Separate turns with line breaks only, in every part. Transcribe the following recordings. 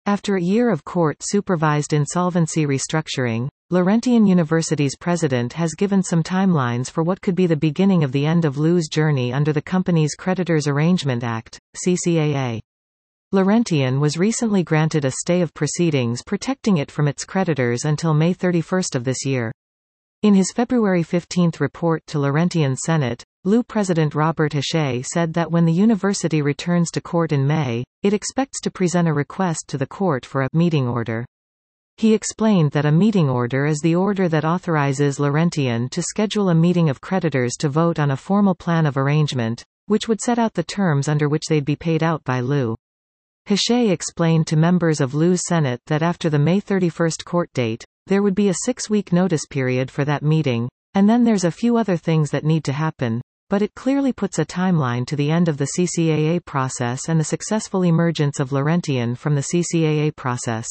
After a year of court-supervised insolvency restructuring, Laurentian University's president has given some timelines for what could be the beginning of the end of LU's journey under the company's Creditors Arrangement Act, CCAA. Laurentian was recently granted a stay of proceedings protecting it from its creditors until May 31 of this year. In his February 15 report to Laurentian's Senate, LU President Robert Haché said that when the university returns to court in May, it expects to present a request to the court for a meeting order. He explained that a meeting order is the order that authorizes Laurentian to schedule a meeting of creditors to vote on a formal plan of arrangement, which would set out the terms under which they'd be paid out by LU. Haché explained to members of LU's Senate that after the May 31 court date, there would be a 6-week notice period for that meeting, and then there's a few other things that need to happen, but it clearly puts a timeline to the end of the CCAA process and the successful emergence of Laurentian from the CCAA process.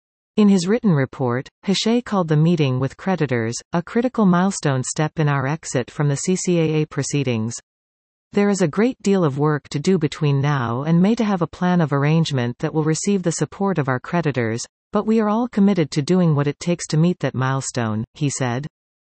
In his written report, Haché called the meeting with creditors a critical milestone step in our exit from the CCAA proceedings. There is a great deal of work to do between now and May to have a plan of arrangement that will receive the support of our creditors, but we are all committed to doing what it takes to meet that milestone, he said.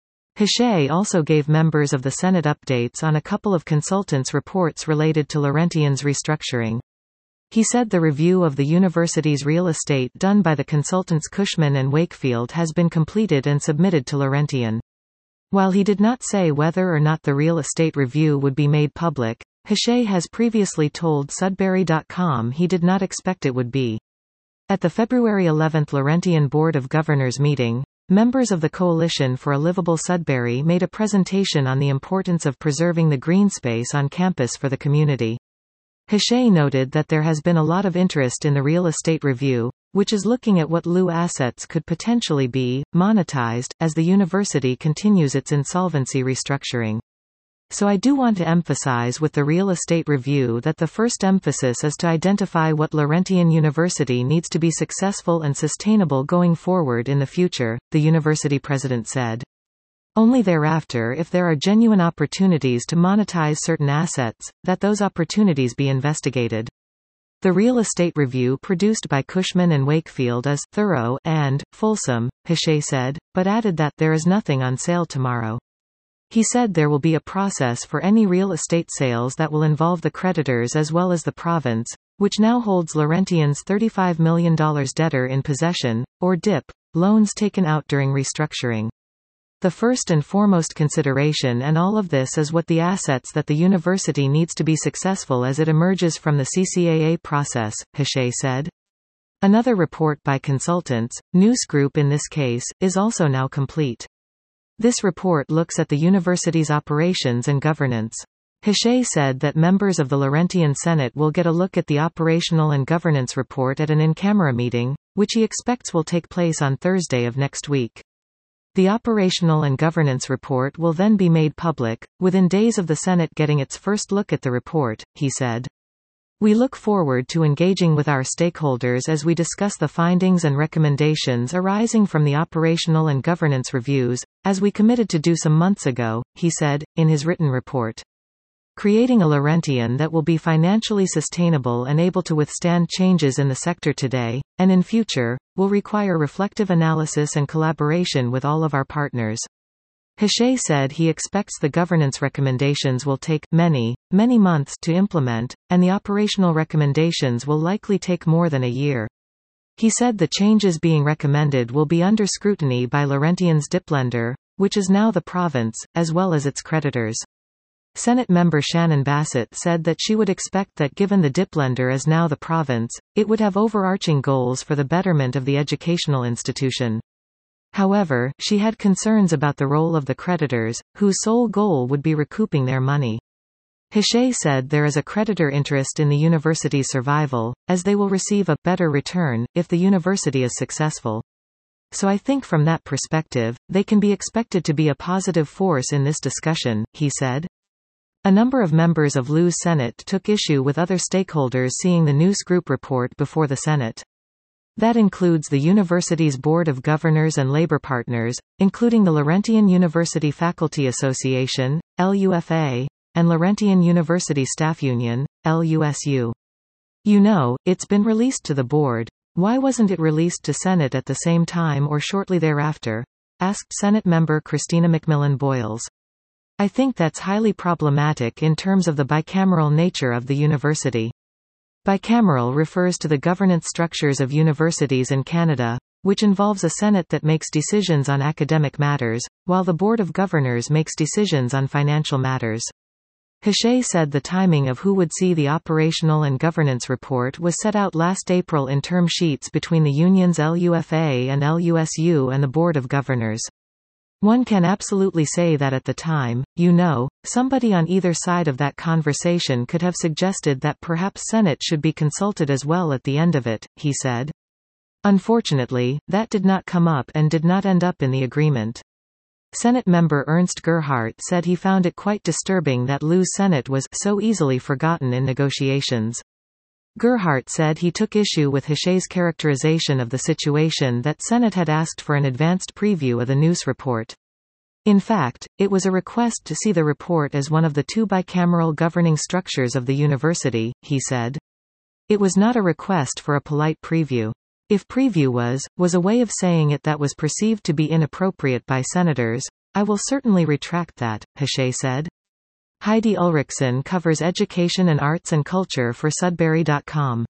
Haché also gave members of the Senate updates on a couple of consultants' reports related to Laurentian's restructuring. He said the review of the university's real estate done by the consultants Cushman & Wakefield has been completed and submitted to Laurentian. While he did not say whether or not the real estate review would be made public, Haché has previously told Sudbury.com he did not expect it would be. At the February 11 Laurentian Board of Governors meeting, members of the Coalition for a Livable Sudbury made a presentation on the importance of preserving the green space on campus for the community. Haché noted that there has been a lot of interest in the real estate review, which is looking at what LU assets could potentially be monetized as the university continues its insolvency restructuring. So I do want to emphasize with the real estate review that the first emphasis is to identify what Laurentian University needs to be successful and sustainable going forward in the future, the university president said. Only thereafter, if there are genuine opportunities to monetize certain assets, that those opportunities be investigated. The real estate review produced by Cushman & Wakefield is thorough and fulsome, Haché said, but added that there is nothing on sale tomorrow. He said there will be a process for any real estate sales that will involve the creditors as well as the province, which now holds Laurentian's $35 million debtor in possession, or DIP, loans taken out during restructuring. The first and foremost consideration in all of this is what the assets that the university needs to be successful as it emerges from the CCAA process, Haché said. Another report by consultants, News Group in this case, is also now complete. This report looks at the university's operations and governance. Haché said that members of the Laurentian Senate will get a look at the operational and governance report at an in-camera meeting, which he expects will take place on Thursday of next week. The operational and governance report will then be made public, within days of the Senate getting its first look at the report, he said. We look forward to engaging with our stakeholders as we discuss the findings and recommendations arising from the operational and governance reviews, as we committed to do some months ago, he said, in his written report. Creating a Laurentian that will be financially sustainable and able to withstand changes in the sector today, and in future, will require reflective analysis and collaboration with all of our partners. Haché said he expects the governance recommendations will take many months to implement, and the operational recommendations will likely take more than a year. He said the changes being recommended will be under scrutiny by Laurentian's DIP lender, which is now the province, as well as its creditors. Senate member Shannon Bassett said that she would expect that given the DIP lender is now the province, it would have overarching goals for the betterment of the educational institution. However, she had concerns about the role of the creditors, whose sole goal would be recouping their money. Haché said there is a creditor interest in the university's survival, as they will receive a better return if the university is successful. So I think from that perspective, they can be expected to be a positive force in this discussion, he said. A number of members of LU's Senate took issue with other stakeholders seeing the News Group report before the Senate. That includes the university's Board of Governors and labor partners, including the Laurentian University Faculty Association, LUFA, and Laurentian University Staff Union, LUSU. It's been released to the board, Why wasn't it released to Senate at the same time or shortly thereafter? Asked Senate member Christina McMillan Boyles. I think that's highly problematic in terms of the bicameral nature of the university. Bicameral refers to the governance structures of universities in Canada, which involves a Senate that makes decisions on academic matters, while the Board of Governors makes decisions on financial matters. Hachey said the timing of who would see the operational and governance report was set out last April in term sheets between the unions LUFA and LUSU and the Board of Governors. One can absolutely say that at the time, somebody on either side of that conversation could have suggested that perhaps Senate should be consulted as well at the end of it, he said. Unfortunately, that did not come up and did not end up in the agreement. Senate member Ernst Gerhardt said he found it quite disturbing that LU's Senate was so easily forgotten in negotiations. Gerhardt said he took issue with Hachey's characterization of the situation that Senate had asked for an advanced preview of the news report. In fact, it was a request to see the report as one of the two bicameral governing structures of the university, he said. It was not a request for a polite preview. If preview was a way of saying it that was perceived to be inappropriate by senators, I will certainly retract that, Hachey said. Heidi Ulrichsen covers education and arts and culture for Sudbury.com.